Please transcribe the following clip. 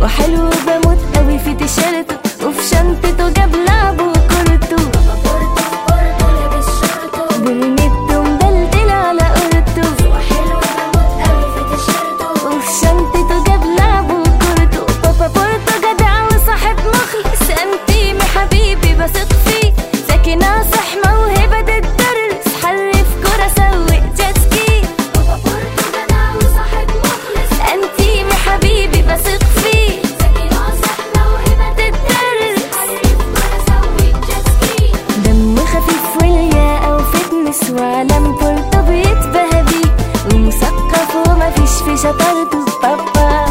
وحلو بموت قوي في تيشيرته، وفي شنطته جاب لعبه وكورته. بورتو لابس شورته، برنيته مدلدل على قورته. وحلو بموت قوي في تيشيرته، وفي شنطته جاب لعبه وكورته. بابا بورتو جدع وصاحب مخلص، انتيمي حبيبي بثق فيه، ذكي ناصح موهبة تدرس، حرف كرة سوق جيت سكي. بابا بورتو جدع وصاحب مخلص، انتيمي حبيبي بثق فيه، ذكي ناصح موهبة تدرس. حريف كرة سوق جيت سكي. دمه خفيف والياقة وفتنس، وعلم بورتو بيتبهى بيه، ومثقف ومفيش في شطارته. بابا